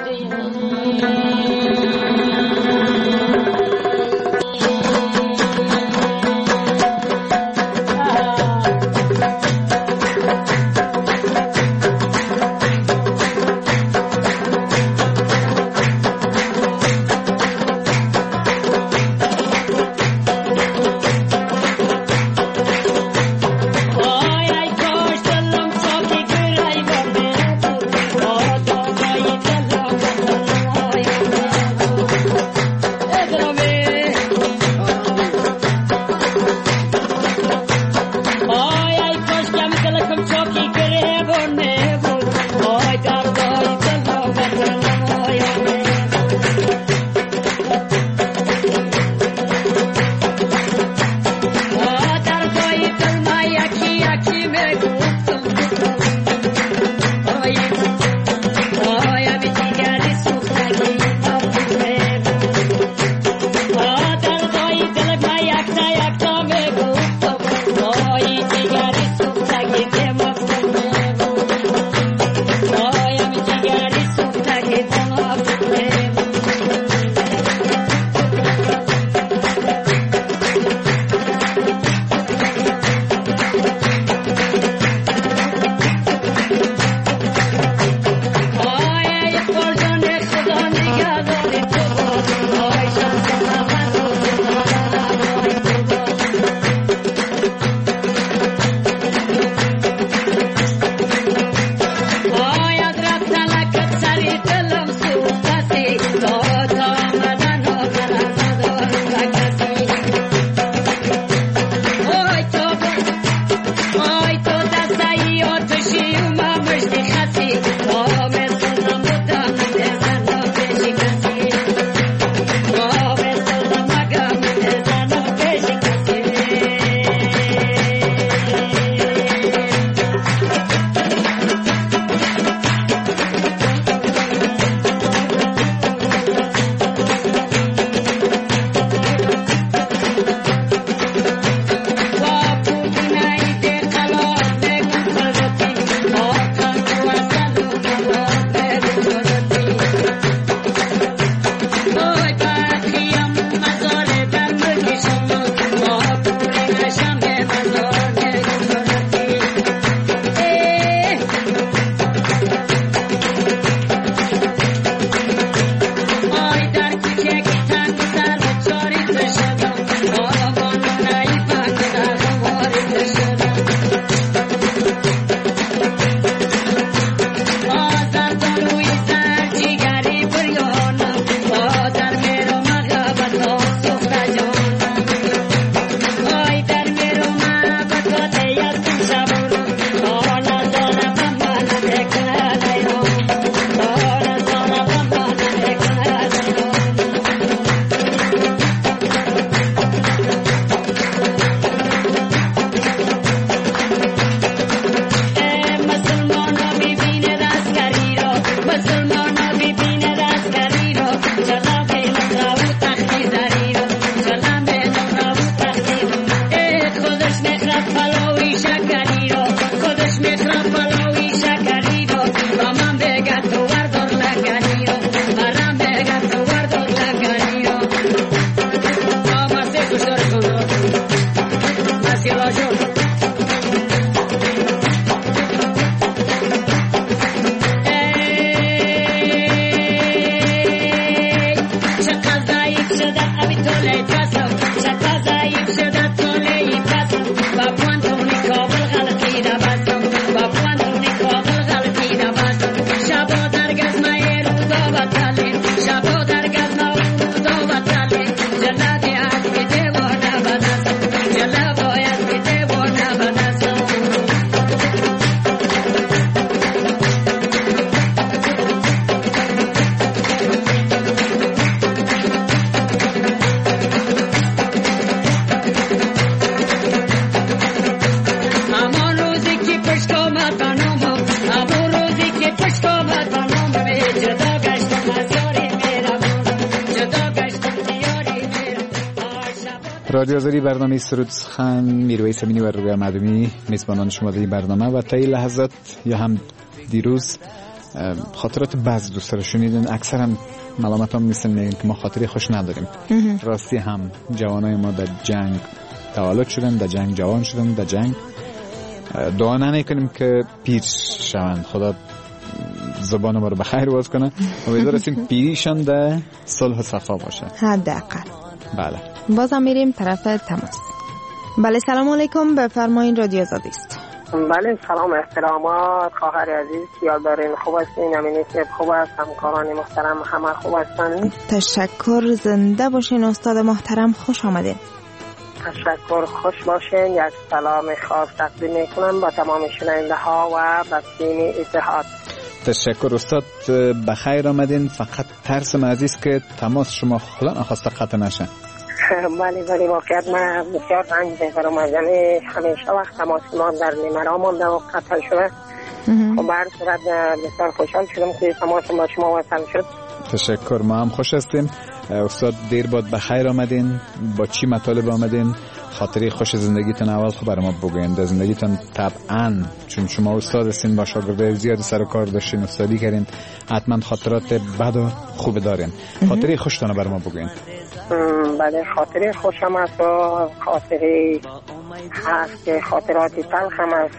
رادیو آزادی برنامه سرود سخن میرویس امینی و رویا معدومی میزبانان شما در این برنامه و تا این لحظات یا هم دیروز خاطرات بعض دوستا رو شنیدن. اکثر هم ملامت هم نیستن میگن که ما خاطری خوش نداریم. راستی هم جوانای ما در جنگ تولد شدن، در جنگ جوان شدن، در جنگ دعا نمیکنیم که پیر شوند، خدا زبان ما رو بخیر باز کنه. امیدوار هستیم پیریشان در صلح و صفا باشه حداقل. بله بازم میریم طرف تماس. بله سلام علیکم، بفرمایید رادیو آزادی است. بله سلام احترامات خواهر عزیز، خیال دارین خوب هستین؟ امینی که خوب است، همکاران محترم همه خوب هستن؟ تشکر، زنده باشین استاد محترم، خوش آمدین. تشکر، خوش باشین. یک سلام خاص تقدیم میکنم با تمام شنونده ها و بسیم اتحاد. تشکر استاد، بخیر آمدین. فقط ترس من عزیز که تماس شما خلا نخواسته قطع نشه. بله بله واقعیت من بسیار رنج میبرم از یعنی همیشه وقت تماس ما در نیمرا مانده و قطع شده. خب بر صورت بسیار خوشحال شدم که تماس با شما وصل شد. تشکر، ما هم خوش هستیم. استاد دیر باد بخیر آمدین. با چی مطالب آمدین؟ خاطری خوش زندگیتون اول خب برای ما بگوین. در زندگیتون طبعا چون شما استاد هستین با شاگردای زیاد سر و کار داشتین، استادی کردین، حتما خاطرات بد و خوب دارین. خاطری خوشتون برای ما بگوین. بله خاطری خوشم است و خاطری هست که خاطرات تلخ هم است.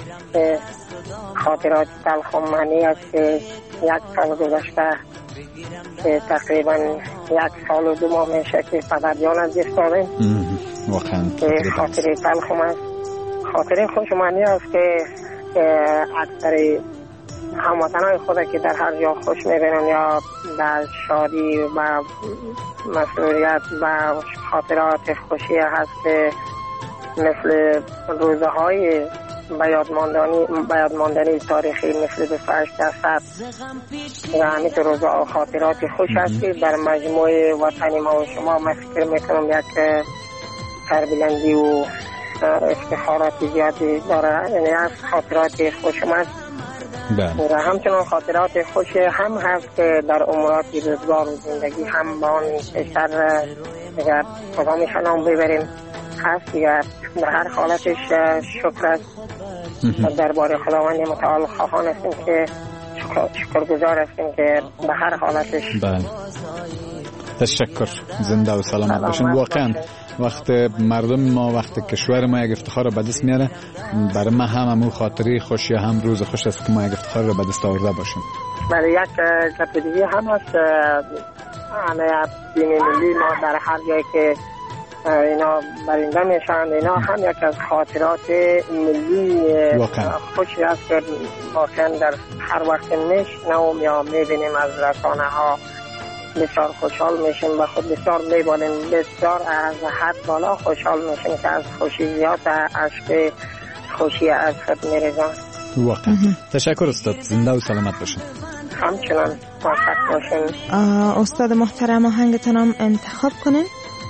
خاطرات تلخ هم معنی است که یک سال گذشته که تقریبا یک سال و دو ماه میشه که پدریان از دست دادیم. واقعا خاطری تلخ هم است. خاطری خوش معنی است که اکثر هموطنهای خود که در هر جا خوش میبینن یا در شادی و مسئولیت و خاطرات خوشی هست، مثل روزه های بیاد ماندنی بیاد ماندنی تاریخی مثل بیست و هشت درصد و همینطور روزه ها خاطرات خوش هست که در مجموع وطنی ما و شما من فکر میکنم یک سربلندی و افتخارات زیادی داره. یعنی از خاطرات خوشم است و همچنان خاطرات خوش هم هست که در امورات روزگار و زندگی هم با آن بیشتر اگر کدامش نام ببریم هست دیگر در هر حالتش شکر است. درباره خداوند متعال خواهان هستیم که شکرگزار هستیم که به هر حالتش. بله تشکر، زنده و سلامت باشین. واقعا وقت مردم ما، وقت کشور ما یک افتخار رو به دست میاره، برای ما هم همون خاطری خوشی هم روز خوش است که ما یک افتخار رو به دست آورده باشیم. بله یک کپیدگی هم هست همه دین ملی ما در هر جایی که اینا برنده میشن، اینا هم یک از خاطرات ملی خوشی است که واقعا در هر وقت میشنوم یا میبینیم از رسانه ها بسیار خوشحال میشیم و خود بسیار میبانیم، بسیار از حد بالا خوشحال میشیم که از خوشی زیاد عشق خوشی از خود میریزن. واقعا تشکر استاد، زنده و سلامت باشین. همچنان موفق باشین. استاد محترم آهنگتون هم انتخاب کنین.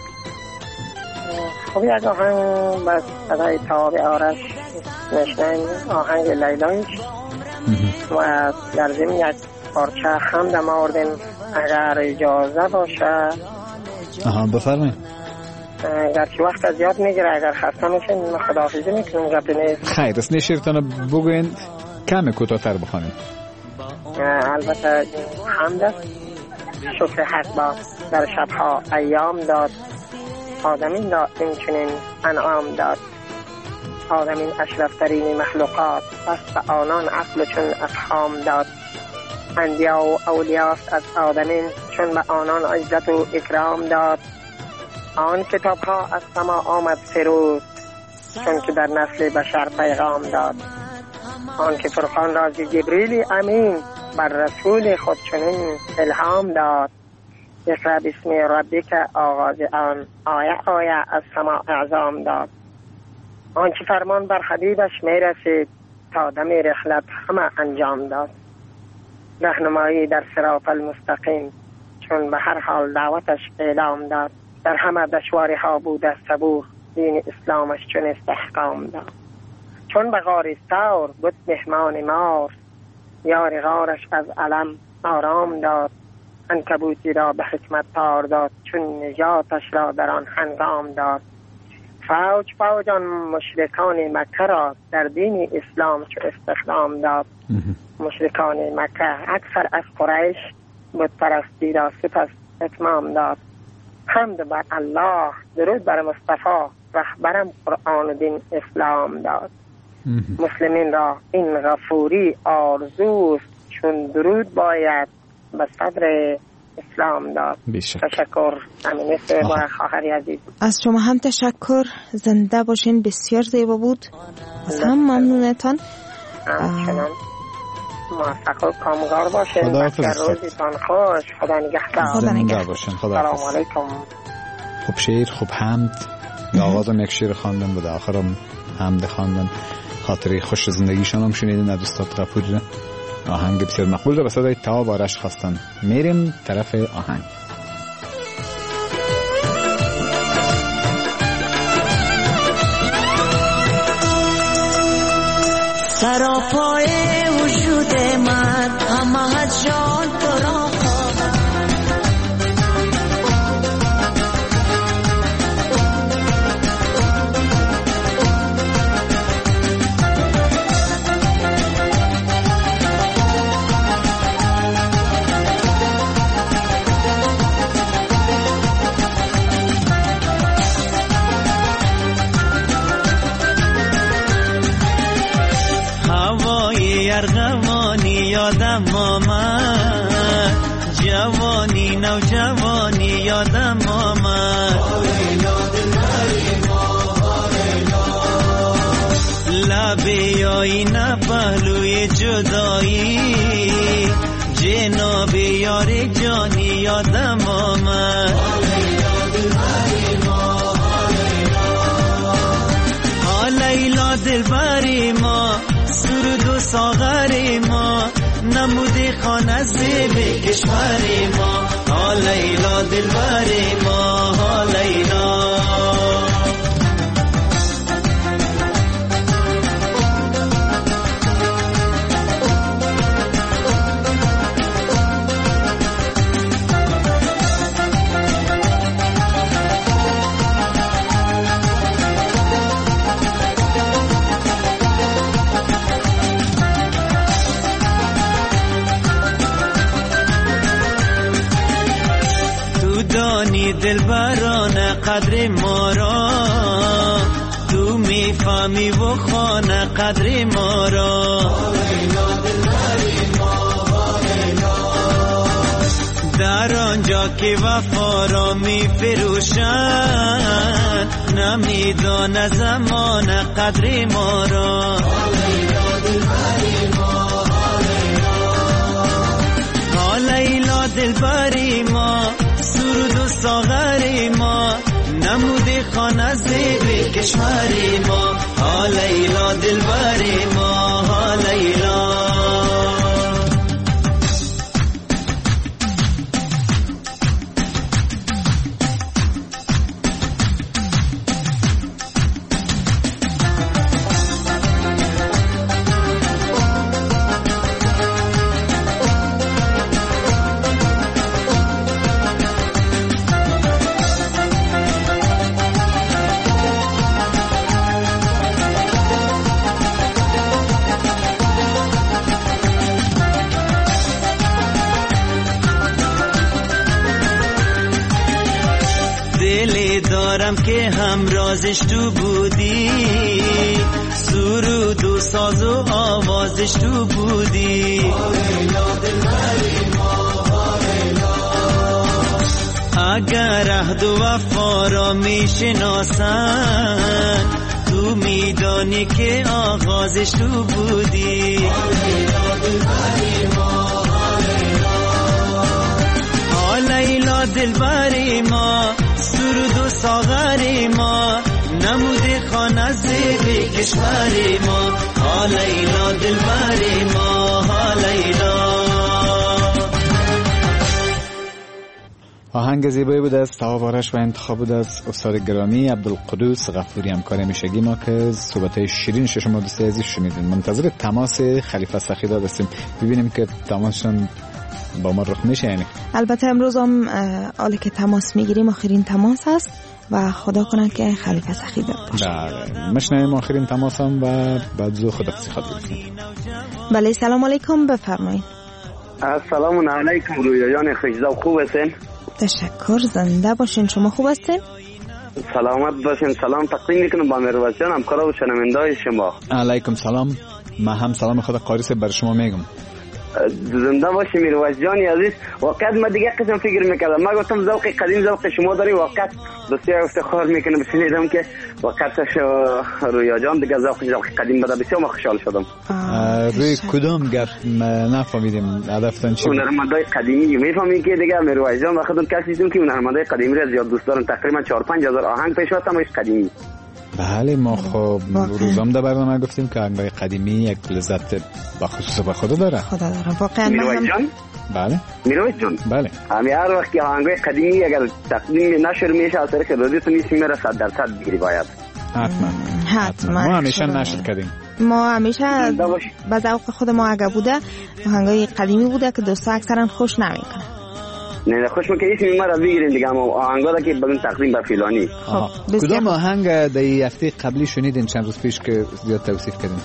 خب یک آهنگ بس صدای تاب آرش نشنین، آهنگ لیلایش و در ضمن یک پارچه خمدم آوردیم اگر اجازه باشه. آها بفرمایید. گرچه وقت زیاد میگیره اگر خسته میشین خداحافظی میکنیم گپی نیست. خیر است، نشیرتان بگوین کم کوتاه‌تر بخوانیم. البته حمد است. شکر حق با در شبها ایام داد، آدمین داد این چنین انعام داد. آدمین اشرفترین مخلوقات، پس به آنان عقل چون افهام داد. انبیا و اولیاست از آدمین، چون به آنان عزت و اکرام داد. آن کتاب ها از سما آمد فرود، چون که در نسل بشر پیغام داد. آن که فرقان را ز جبریل امین، بر رسول خود چنین الهام داد. اقرأ بسم ربک آغاز آن، آیه آیه از سما اعظام داد. آن که فرمان بر حبیبش می رسید، تا دم رحلت همه انجام داد. رهنمایی در صراط المستقیم، چون به هر حال دعوتش اعلام داد. در همه دشواری ها بود صبور، دین اسلامش چون استحکام داد. چون به غار ثور بود مهمان مار، یار غارش از علم آرام داد. عنکبوتی را به حکمت تار داد، چون نجاتش را در آن هنگام داد. فوج فوجان مشرکان مکه را در دین اسلام چو استخدام داد. مشرکان مکه اکثر از قریش بود پرستی را سپس اتمام داد. حمد بر الله، درود بر مصطفی، رهبرم قرآن و دین اسلام داد. مسلمین را این غفوری آرزوست، چون درود باید به صدر اسلام داد. تشکر امینه و خواهری عزیز. از شما هم تشکر، زنده باشین، بسیار زیبا بود. از هم ممنونتان. همچنان موفق و کامگار باشین. روزتان خوش. خدا نگهدار. زنده باشین. سلام علیکم. خب شعر، خب حمد. در آغازم یک شعر خواندن و در آخرم حمد خواندن. خاطره خوش زندگیشان هم شنیدن از استاد غفوری. آهنگ بسیار مقبول را به صدای تواب آرش خواستن. میریم طرف آهنگ. سراپای وجود من همه جان تو را ارغوانی یادم آمد، جوانی نوجوانی یادم آمد. لبی آینه پهلوی جدایی، جناب یار جانی یادم آمد. لیلا دلبری ما، سرود و ساغری ما، نمودی خانه زیب کشوری ما. ها لیلا دلبری ما، ها لیلا. دلبران قدر ما را، تو میفهمی و خانه قدر ما را. در آنجا که وفا را میفروشن، نمیدانه زمان قدر ما را. ها لیلا دلبری ما، سرود و ساغری ما، نمودی خانه زیب کشوری ما. ها لیلا دلبری ما، ها لیلا. که همرازش تو بودی، سرود و ساز و آوازش تو بودی. اگر عهد و وفا را میشناسن، تو میدانی که آغازش تو بودی. ها لیلا دلبری ما، سرود و ساغری ما، نمودی خانه زیب کشوری ما. ها لیلا دلبری ما، ها لیلا. آهنگ زیبایی بود از تواب آرش و انتخاب بود از استاد گرامی عبدالقدوس غفوری، همکار همیشگی ما که صحبت‌های شیرین شما دوستای عزیز شنیدین. منتظر تماس خلیفه سخی‌دار هستیم، ببینیم که تماسشون با ما رخ میشه. یعنی البته امروز هم حالی که تماس میگیریم آخرین تماس هست و خدا کنه که خلیفه سخی باشه. بله مشنویم آخرین تماسم و بعد زو خدافظی خواهد بکنیم. بله سلام علیکم بفرمایید. السلام علیکم رویایان خوش‌ذوق، خوب هستین؟ تشکر، زنده باشین. شما خوب هستین؟ سلامت باشین. سلام تقدیم میکنم با مروت جان، همکار و شنونده شما. علیکم سلام. من هم سلام خدا قاری بر شما میگم. زنده باشی میروت جان عزیز. واقعا من دیگه قسم فکر میکردم، من گفتم ذوق قدیم ذوق شما داری، واقعا بسیار افتخار میکنم بشنیدم که واقعا رویا جان دیگه ذوق ذوق قدیم بده، بسیار خوشحال شدم. روی کدام گفت نفهمیدیم هدفتان چی؟ هنرمندای قدیمی میفهمین که دیگه میروت جان و خودم کسی هستم که هنرمندای قدیمی را زیاد دوست دارم، تقریبا چهار پنج هزار آهنگ پیش هستم از قدیمی. بله ما خب روزام در برنامه گفتیم که آهنگای قدیمی یک لذت بخصوص به خود داره. خدا داره واقعا. میروت جان بله میروت جان بله همین هر وقت که آهنگای قدیمی اگر تقدیم نشر میشه از طریق رادیو تو میشه میره صد درصد بگیری باید. حتما حتما ما همیشه نشر کردیم. ما همیشه به ذوق خود ما اگه بوده آهنگای قدیمی بوده که دوستا اکثرا خوش نمیکنه. نه خوش میکنه اسم ما را بگیرین دیگه، ما آهنگا را که بدون تقدیم به فلانی. کدام آهنگ در هفته قبلی شنیدین چند روز پیش که زیاد توصیف کردین؟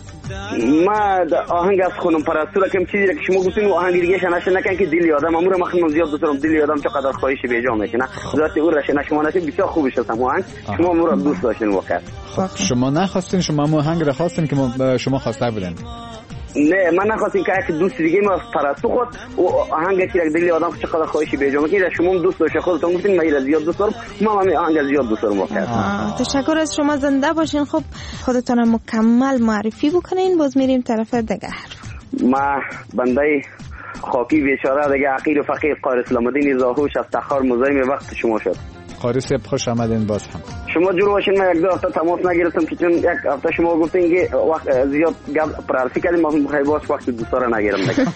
ما آهنگ از خانم پرستو را که چیزی که شما گفتین آهنگ دیگه شناشه نکن که دل یادم امور ما خیلی زیاد دوست دارم، دل یادم چقدر خواهش بیجا میکنه ذات او را شناشه شما نشه بسیار خوبش هستم آهنگ شما امور را دوست داشتین واقعا. خب شما نخواستین، شما مو آهنگ را خواستین که شما خواسته بودین؟ نه من نخواستم که یک دوست دیگه ما پرستو خود و آهنگ که دل آدم چقدر خواهشی بیجا میکنه شما دوست داشته خودتون گفتین من زیاد دوست دارم، ما هم آهنگ زیاد دوست دارم واقعا. تشکر از شما، زنده باشین. خب خودتون مکمل معرفی بکنین باز میریم طرف دیگه. ما بنده خاکی بیچاره دیگه عقیر و فقیر قاری اسلام الدین زاهوش از تخار مزاحم وقت شما شد. قاری صاحب خوش آمدین. باز هم شما جور باشین، من یک دو هفته تماس نگرفتم که چون یک هفته شما گفتین که وقت زیاد گپ پرارسی کردیم، ما میخوای باز وقت دوستا را نگیرم دیگه.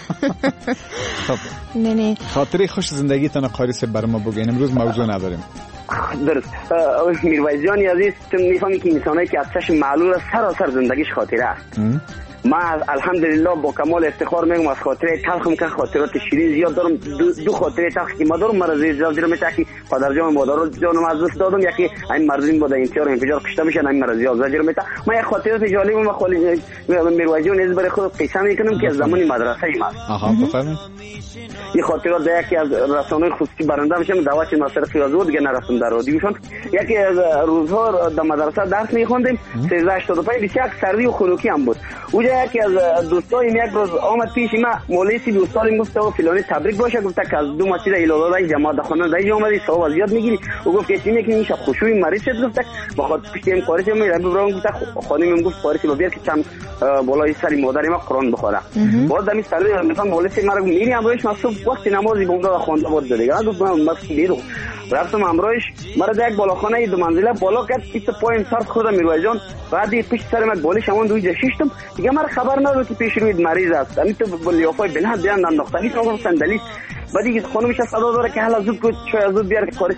خب نه نه خاطره خوش زندگیتون قاری صاحب بر ما بگین، امروز موضوع نداریم. درست. میروت جان عزیز تو میفهمی که انسانایی که از چشم معلول سراسر زندگیش خاطره است. ما الحمدلله با کمال افتخار میگم از خاطره تلخم که خاطرات شیرین زیاد دارم. دو, دو خاطره تلخ که ما دارم مرا زیر زیر میشه که پدر جان مادر جانم از دست دادم، یکی این مردین بود انتحار و انفجار کشته میشن، این مرا زیاد زیر میشه. ما یک خاطرات جالب ما خالی میروت جان از برای خود قصه میکنم که از زمان مدرسه ایم است. آها بفرمایید. این خاطرات در یکی از رسانه‌های خصوصی برنده میشم دعوت ناصر خیازور دیگه نرفتم در رادیوشون. یکی از روزها در مدرسه درس میخوندیم سیزده هشتاد و پنج بسیار سردی و خنوکی هم بود. اونجا یکی از دوستایم یک روز آمد پیش ما مولوی دوستان گفت تو فلانی تبریک باشه، گفت که از دو مسجد ایلالا جماعت خانه دای اومدی ثواب زیاد میگیری. او گفت که چی میکنی شب خوشوی مریض شد، گفت بخاطر پشتیم قاری میره برام گفت خانم گفت قاری با بیار که چند بالای سر مادر ما قرآن بخوره. بعد دمی سر میفهم مولوی مرا میری امروز ما وقت نمازی بوندا خوانده بود دیگه. گفت من مسجد بیرو رفتم امروز مرا یک بالاخانه دو منزله بالا کرد بیست پایین سر خودم میروت جان بعدی پشت سر من بالش همون دوی ششتم دیگه مرا خبر نداد که پیش روی مریض است. همین تو لیافای بلند بیان انداختنی تو صندلی بعدی خانمش صدا داره که حالا زود کو شاید زود بیار که کاری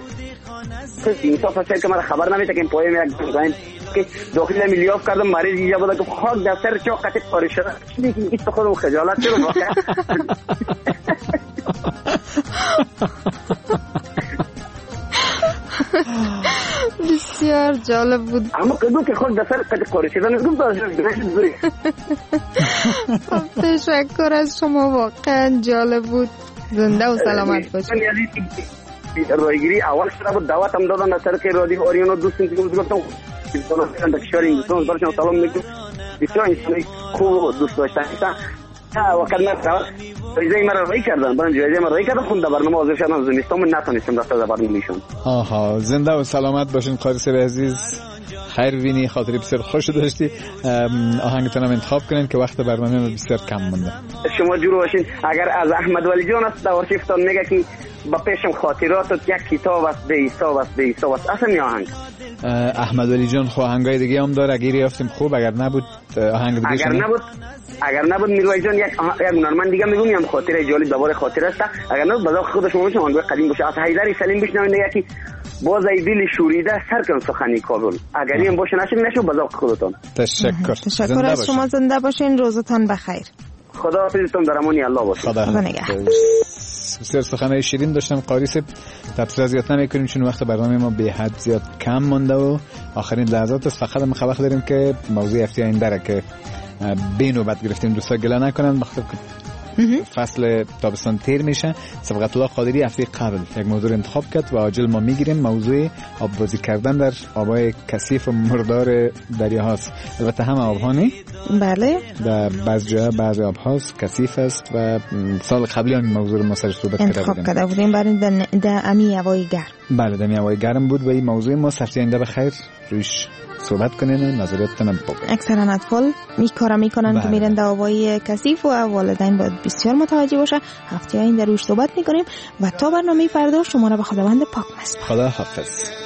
این صاف فکر که مرا خبر نمیده که پای من یک که داخل لیاف کردم مریض اینجا بود که خاک در سر چا قطع کاری شده دیگه این تو خودم خجالت شدم واقعا. بسیار جالب بود. اما کدوم که خود دفتر قد کاری شدن نگم داشت دوری. تشکر از شما، واقعا جالب بود. زنده و سلامت باشید. رایگیری اول شده بود دعوت هم دادن از طریق رادیو آریانا دوستم که گفتم دوستان دکتر دوستان برشون سلام میگم بسیار انسانی خوب دوست داشتن وقت من جایزه مرا رای کردن برای جایزه مرا رای کردن خوند برنامه حاضر شدم زمستان من نتونستم رفت در برنامه‌شون. آها زنده و سلامت باشین قاری صاحب عزیز، خیر بینی، خاطری بسیار خوش داشتی. آهنگتون هم انتخاب کنین که وقت برنامه بسیار کم مونده. شما جور باشین. اگر از احمد ولی جان است داورشیفتان میگه که با پیشم خاطرات یک کتاب است به حساب است به حساب است اصلا این آهنگ احمد ولی جان خو آهنگای دیگه هم داره اگه یافتیم خوب، اگر نبود آهنگ دیگه اگر نبود اگر نبود میروت جان یک یک هنرمند دیگه میگم هم خاطره جالب دوباره خاطره است. اگر نبود بذار خود شما بشم آهنگ قدیم باشه از حیدر سلیم بشنوید یکی باز ای دل شوریده سر کن سخنی کابل اگر این باشه نشه نشه بذار خودتون. تشکر. تشکر از شما، زنده باشین، روزتان بخیر. خدا حافظتون در امان الله باشه. خدا نگهدار. بسیار سخنهای شیرین داشتم قاری صاحب. تفصیل زیاد نمی‌کنیم چون وقت برنامه ما به حد زیاد کم مونده و آخرین لحظات است. فقط ما خبر داریم که موضوع هفته آینده را که به نوبت گرفتیم دوستا گله نکنن وقتی فصل تابستان تیر میشه. صبغت الله قادری هفته قبل یک موضوع انتخاب کرد و عاجل ما میگیریم. موضوع آببازی کردن در آبای کثیف و مردار دریاهاست. البته هم آبها نه، بله، در بعض جاها بعض آبها کثیف است و سال قبلی هم موضوع رو ما سرش صحبت کرده بودیم. انتخاب کرده بودیم برای در امی هوای گرم. بله، در امی هوای گرم بود و این موضوع ما هفته آینده بخیر روش صحبت کنین و نظریاتتون هم بگین. اکثرا اطفال می کارا میکنن بله. که میرن در آبای کثیف و والدین باید بسیار متوجه باشه. هفته آینده روش صحبت میکنیم و تا برنامه فردا شما را به خداوند پاک میسپارم. خدا حافظ.